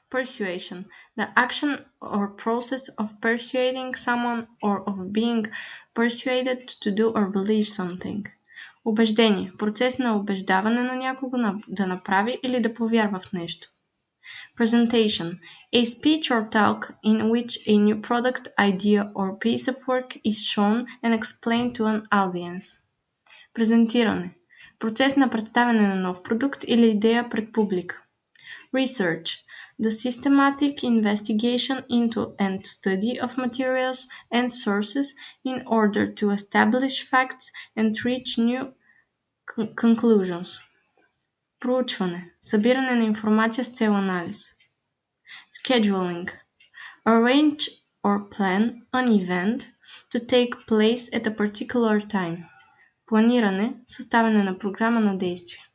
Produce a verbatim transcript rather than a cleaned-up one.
Persuasion, the action or process of persuading someone or of being persuaded to do or believe something. Убеждение, процес на убеждаване на някого на- да направи или да повярва в нещо. Presentation, a speech or talk in which a new product, idea or piece of work is shown and explained to an audience. Презентиране, процес на представяне на нов продукт или идея пред публика. Research, the systematic investigation into and study of materials and sources in order to establish facts and reach new con- conclusions. Проучване, събиране на информация с цел анализ. Scheduling, arrange or plan an event to take place at a particular time. Планиране, съставяне на програма на действие.